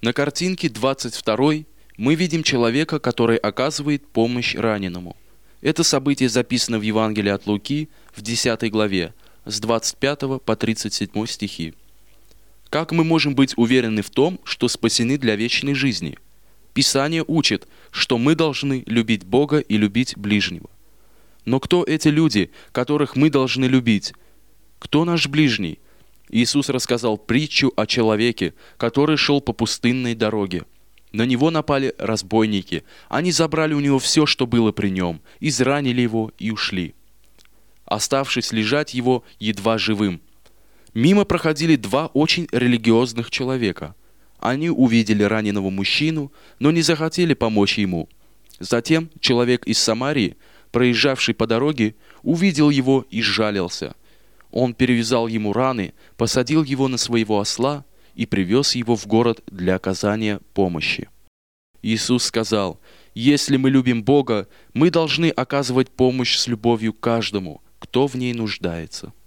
На картинке 22 мы видим человека, который оказывает помощь раненому. Это событие записано в Евангелии от Луки в 10 главе, с 25 по 37 стихи. Как мы можем быть уверены в том, что спасены для вечной жизни? Писание учит, что мы должны любить Бога и любить ближнего. Но кто эти люди, которых мы должны любить? Кто наш ближний? Иисус рассказал притчу о человеке, который шел по пустынной дороге. На него напали разбойники. Они забрали у него все, что было при нем, изранили его и ушли, оставшись лежать его едва живым. Мимо проходили два очень религиозных человека. Они увидели раненого мужчину, но не захотели помочь ему. Затем человек из Самарии, проезжавший по дороге, увидел его и сжалился. Он перевязал ему раны, посадил его на своего осла и привез его в город для оказания помощи. Иисус сказал: «Если мы любим Бога, мы должны оказывать помощь с любовью каждому, кто в ней нуждается».